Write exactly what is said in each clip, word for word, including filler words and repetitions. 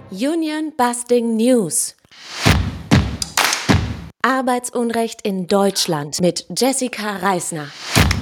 Union Busting News. Arbeitsunrecht in Deutschland mit Jessica Reisner.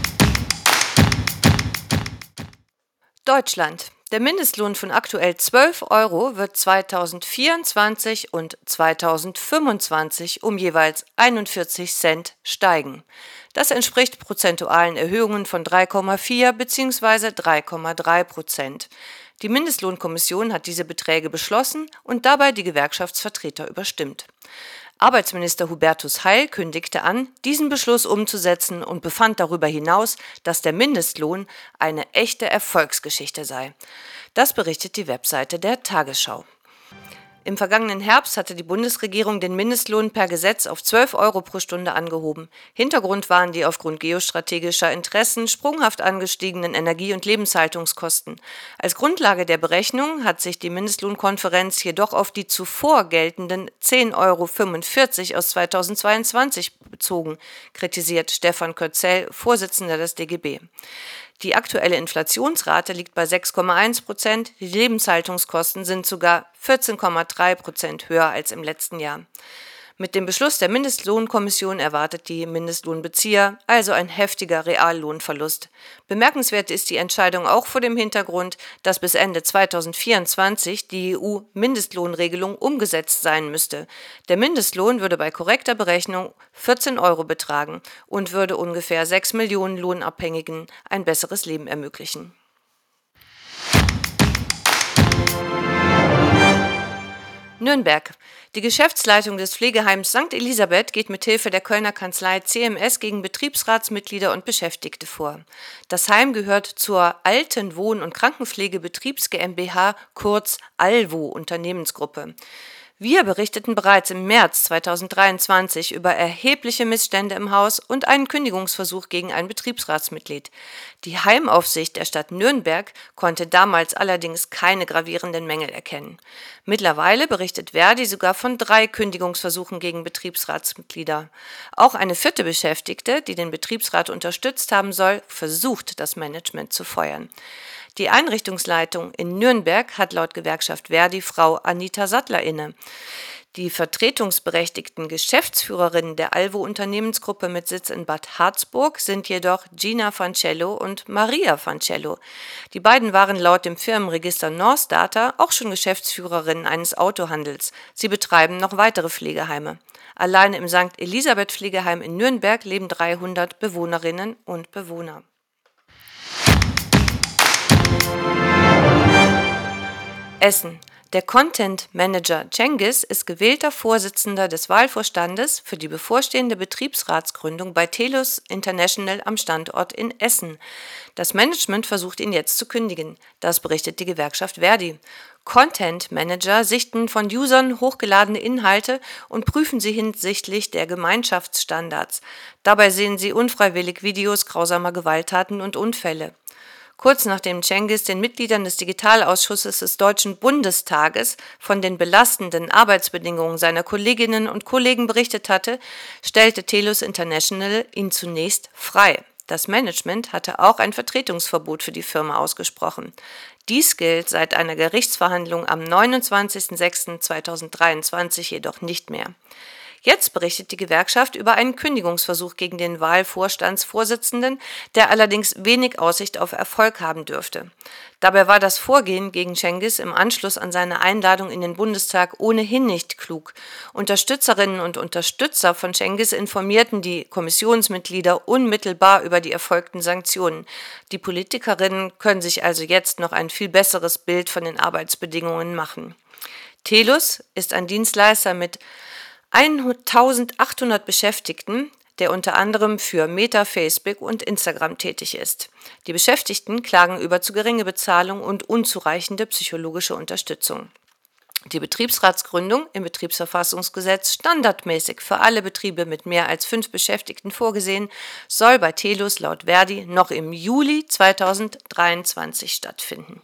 Deutschland. Der Mindestlohn von aktuell zwölf Euro wird zweitausendvierundzwanzig und zweitausendfünfundzwanzig um jeweils einundvierzig Cent steigen. Das entspricht prozentualen Erhöhungen von drei Komma vier bzw. drei Komma drei Prozent. Die Mindestlohnkommission hat diese Beträge beschlossen und dabei die Gewerkschaftsvertreter überstimmt. Arbeitsminister Hubertus Heil kündigte an, diesen Beschluss umzusetzen und befand darüber hinaus, dass der Mindestlohn eine echte Erfolgsgeschichte sei. Das berichtet die Webseite der Tagesschau. Im vergangenen Herbst hatte die Bundesregierung den Mindestlohn per Gesetz auf zwölf Euro pro Stunde angehoben. Hintergrund waren die aufgrund geostrategischer Interessen sprunghaft angestiegenen Energie- und Lebenshaltungskosten. Als Grundlage der Berechnung hat sich die Mindestlohnkonferenz jedoch auf die zuvor geltenden zehn Euro fünfundvierzig aus zweitausendzweiundzwanzig bezogen, kritisiert Stefan Kötzell, Vorsitzender des D G B. Die aktuelle Inflationsrate liegt bei sechs Komma eins Prozent, die Lebenshaltungskosten sind sogar vierzehn Komma drei Prozent höher als im letzten Jahr. Mit dem Beschluss der Mindestlohnkommission erwartet die Mindestlohnbezieher also ein heftiger Reallohnverlust. Bemerkenswert ist die Entscheidung auch vor dem Hintergrund, dass bis Ende zweitausendvierundzwanzig die E U-Mindestlohnregelung umgesetzt sein müsste. Der Mindestlohn würde bei korrekter Berechnung vierzehn Euro betragen und würde ungefähr sechs Millionen Lohnabhängigen ein besseres Leben ermöglichen. Nürnberg. Die Geschäftsleitung des Pflegeheims Sankt Elisabeth geht mit Hilfe der Kölner Kanzlei C M S gegen Betriebsratsmitglieder und Beschäftigte vor. Das Heim gehört zur Alten Wohn- und Krankenpflege Betriebs GmbH, kurz ALWO Unternehmensgruppe. Wir berichteten bereits im März zweitausenddreiundzwanzig über erhebliche Missstände im Haus und einen Kündigungsversuch gegen ein Betriebsratsmitglied. Die Heimaufsicht der Stadt Nürnberg konnte damals allerdings keine gravierenden Mängel erkennen. Mittlerweile berichtet Verdi sogar von drei Kündigungsversuchen gegen Betriebsratsmitglieder. Auch eine vierte Beschäftigte, die den Betriebsrat unterstützt haben soll, versucht, das Management zu feuern. Die Einrichtungsleitung in Nürnberg hat laut Gewerkschaft Verdi Frau Anita Sattler inne. Die vertretungsberechtigten Geschäftsführerinnen der ALWO Unternehmensgruppe mit Sitz in Bad Harzburg sind jedoch Gina Fancello und Maria Fancello. Die beiden waren laut dem Firmenregister North-Data auch schon Geschäftsführerinnen eines Autohandels. Sie betreiben noch weitere Pflegeheime. Alleine im Sankt Elisabeth Pflegeheim in Nürnberg leben dreihundert Bewohnerinnen und Bewohner. Essen. Der Content Manager Cengiz ist gewählter Vorsitzender des Wahlvorstandes für die bevorstehende Betriebsratsgründung bei Telus International am Standort in Essen. Das Management versucht ihn jetzt zu kündigen. Das berichtet die Gewerkschaft Verdi. Content Manager sichten von Usern hochgeladene Inhalte und prüfen sie hinsichtlich der Gemeinschaftsstandards. Dabei sehen sie unfreiwillig Videos grausamer Gewalttaten und Unfälle. Kurz nachdem Cengiz den Mitgliedern des Digitalausschusses des Deutschen Bundestages von den belastenden Arbeitsbedingungen seiner Kolleginnen und Kollegen berichtet hatte, stellte Telus International ihn zunächst frei. Das Management hatte auch ein Vertretungsverbot für die Firma ausgesprochen. Dies gilt seit einer Gerichtsverhandlung am neunundzwanzigsten sechsten zweitausenddreiundzwanzig jedoch nicht mehr. Jetzt berichtet die Gewerkschaft über einen Kündigungsversuch gegen den Wahlvorstandsvorsitzenden, der allerdings wenig Aussicht auf Erfolg haben dürfte. Dabei war das Vorgehen gegen Cengiz im Anschluss an seine Einladung in den Bundestag ohnehin nicht klug. Unterstützerinnen und Unterstützer von Cengiz informierten die Kommissionsmitglieder unmittelbar über die erfolgten Sanktionen. Die Politikerinnen können sich also jetzt noch ein viel besseres Bild von den Arbeitsbedingungen machen. Telus ist ein Dienstleister mit eintausendachthundert Beschäftigten, der unter anderem für Meta, Facebook und Instagram tätig ist. Die Beschäftigten klagen über zu geringe Bezahlung und unzureichende psychologische Unterstützung. Die Betriebsratsgründung im Betriebsverfassungsgesetz, standardmäßig für alle Betriebe mit mehr als fünf Beschäftigten vorgesehen, soll bei Telus laut Verdi noch im Juli zweitausenddreiundzwanzig stattfinden.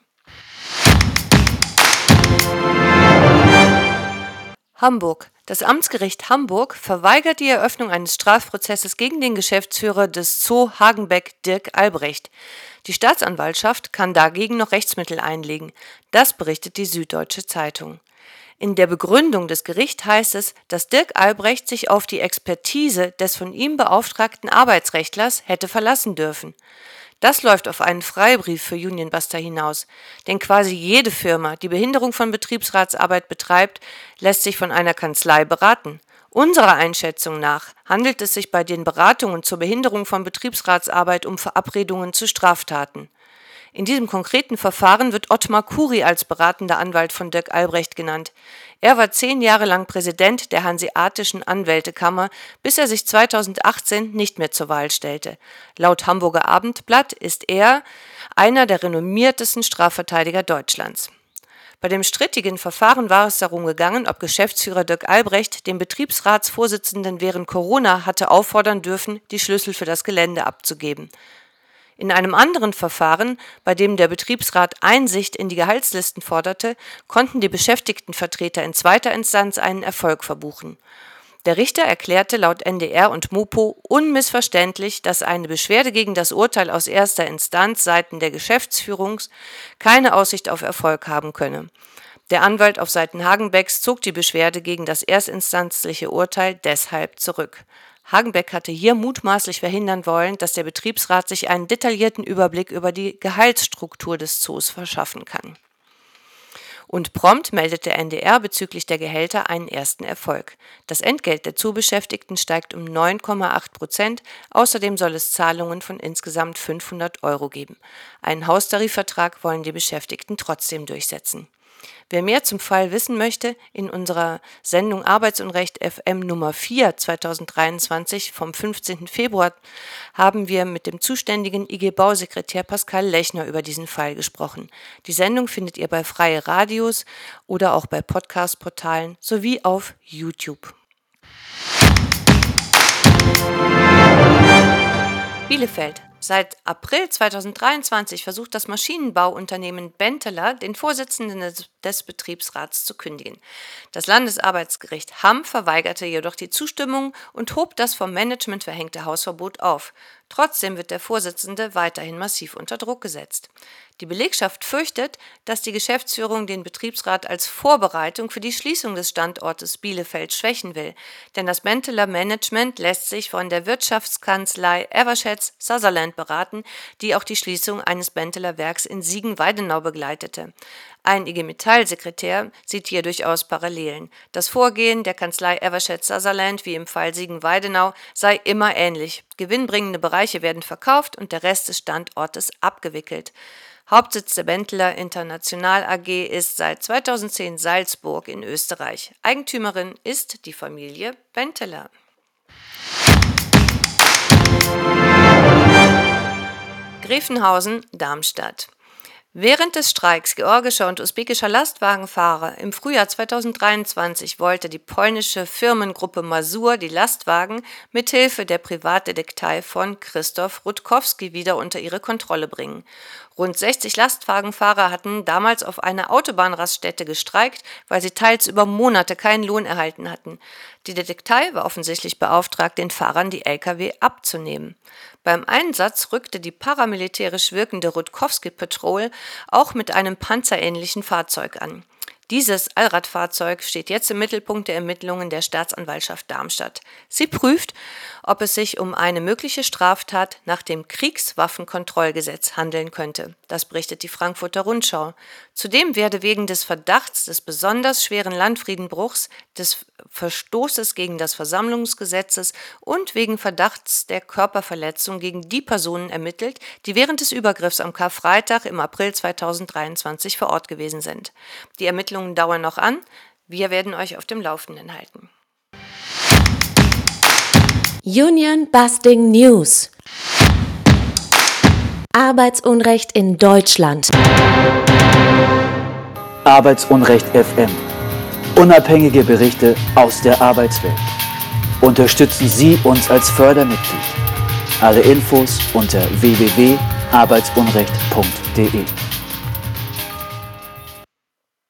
Hamburg. Das Amtsgericht Hamburg verweigert die Eröffnung eines Strafprozesses gegen den Geschäftsführer des Zoo Hagenbeck, Dirk Albrecht. Die Staatsanwaltschaft kann dagegen noch Rechtsmittel einlegen. Das berichtet die Süddeutsche Zeitung. In der Begründung des Gerichts heißt es, dass Dirk Albrecht sich auf die Expertise des von ihm beauftragten Arbeitsrechtlers hätte verlassen dürfen. Das läuft auf einen Freibrief für Union Buster hinaus, denn quasi jede Firma, die Behinderung von Betriebsratsarbeit betreibt, lässt sich von einer Kanzlei beraten. Unserer Einschätzung nach handelt es sich bei den Beratungen zur Behinderung von Betriebsratsarbeit um Verabredungen zu Straftaten. In diesem konkreten Verfahren wird Ottmar Kuri als beratender Anwalt von Dirk Albrecht genannt. Er war zehn Jahre lang Präsident der Hanseatischen Anwältekammer, bis er sich zweitausendachtzehn nicht mehr zur Wahl stellte. Laut Hamburger Abendblatt ist er einer der renommiertesten Strafverteidiger Deutschlands. Bei dem strittigen Verfahren war es darum gegangen, ob Geschäftsführer Dirk Albrecht den Betriebsratsvorsitzenden während Corona hatte auffordern dürfen, die Schlüssel für das Gelände abzugeben. In einem anderen Verfahren, bei dem der Betriebsrat Einsicht in die Gehaltslisten forderte, konnten die Beschäftigtenvertreter in zweiter Instanz einen Erfolg verbuchen. Der Richter erklärte laut N D R und Mopo unmissverständlich, dass eine Beschwerde gegen das Urteil aus erster Instanz seitens der Geschäftsführung keine Aussicht auf Erfolg haben könne. Der Anwalt auf Seiten Hagenbecks zog die Beschwerde gegen das erstinstanzliche Urteil deshalb zurück. Hagenbeck hatte hier mutmaßlich verhindern wollen, dass der Betriebsrat sich einen detaillierten Überblick über die Gehaltsstruktur des Zoos verschaffen kann. Und prompt meldete N D R bezüglich der Gehälter einen ersten Erfolg. Das Entgelt der Zoobeschäftigten steigt um neun Komma acht Prozent, außerdem soll es Zahlungen von insgesamt fünfhundert Euro geben. Einen Haustarifvertrag wollen die Beschäftigten trotzdem durchsetzen. Wer mehr zum Fall wissen möchte, in unserer Sendung Arbeitsunrecht F M Nummer vier zweitausenddreiundzwanzig vom fünfzehnten Februar haben wir mit dem zuständigen I G-Bausekretär Pascal Lechner über diesen Fall gesprochen. Die Sendung findet ihr bei Freie Radios oder auch bei Podcast-Portalen sowie auf YouTube. Bielefeld. Seit April zweitausenddreiundzwanzig versucht das Maschinenbauunternehmen Benteler, den Vorsitzenden des, des Betriebsrats zu kündigen. Das Landesarbeitsgericht Hamm verweigerte jedoch die Zustimmung und hob das vom Management verhängte Hausverbot auf. Trotzdem wird der Vorsitzende weiterhin massiv unter Druck gesetzt. Die Belegschaft fürchtet, dass die Geschäftsführung den Betriebsrat als Vorbereitung für die Schließung des Standortes Bielefeld schwächen will, denn das Benteler Management lässt sich von der Wirtschaftskanzlei Eversheds Sutherland beraten, die auch die Schließung eines Benteler Werks in Siegen-Weidenau begleitete. Ein I G Metall-Sekretär sieht hier durchaus Parallelen. Das Vorgehen der Kanzlei Eversheds Sutherland wie im Fall Siegen-Weidenau sei immer ähnlich. Gewinnbringende Bereiche werden verkauft und der Rest des Standortes abgewickelt. Hauptsitz der Benteler International A G ist seit zweitausendzehn Salzburg in Österreich. Eigentümerin ist die Familie Benteler. Gräfenhausen, Darmstadt. Während des Streiks georgischer und usbekischer Lastwagenfahrer im Frühjahr zweitausenddreiundzwanzig wollte die polnische Firmengruppe Mazur die Lastwagen mithilfe der Privatdetektei von Krzysztof Rutkowski wieder unter ihre Kontrolle bringen. Rund sechzig Lastwagenfahrer hatten damals auf einer Autobahnraststätte gestreikt, weil sie teils über Monate keinen Lohn erhalten hatten. Die Detektei war offensichtlich beauftragt, den Fahrern die L K W abzunehmen. Beim Einsatz rückte die paramilitärisch wirkende Rutkowski Patrol auch mit einem panzerähnlichen Fahrzeug an. Dieses Allradfahrzeug steht jetzt im Mittelpunkt der Ermittlungen der Staatsanwaltschaft Darmstadt. Sie prüft, ob es sich um eine mögliche Straftat nach dem Kriegswaffenkontrollgesetz handeln könnte. Das berichtet die Frankfurter Rundschau. Zudem werde wegen des Verdachts des besonders schweren Landfriedenbruchs, des Verstoßes gegen das Versammlungsgesetz und wegen Verdachts der Körperverletzung gegen die Personen ermittelt, die während des Übergriffs am Karfreitag im April zweitausenddreiundzwanzig vor Ort gewesen sind. Die Ermittlungen dauern noch an. Wir werden euch auf dem Laufenden halten. Union Busting News. Arbeitsunrecht in Deutschland. Arbeitsunrecht F M. Unabhängige Berichte aus der Arbeitswelt. Unterstützen Sie uns als Fördermitglied. Alle Infos unter w w w punkt arbeitsunrecht punkt d e.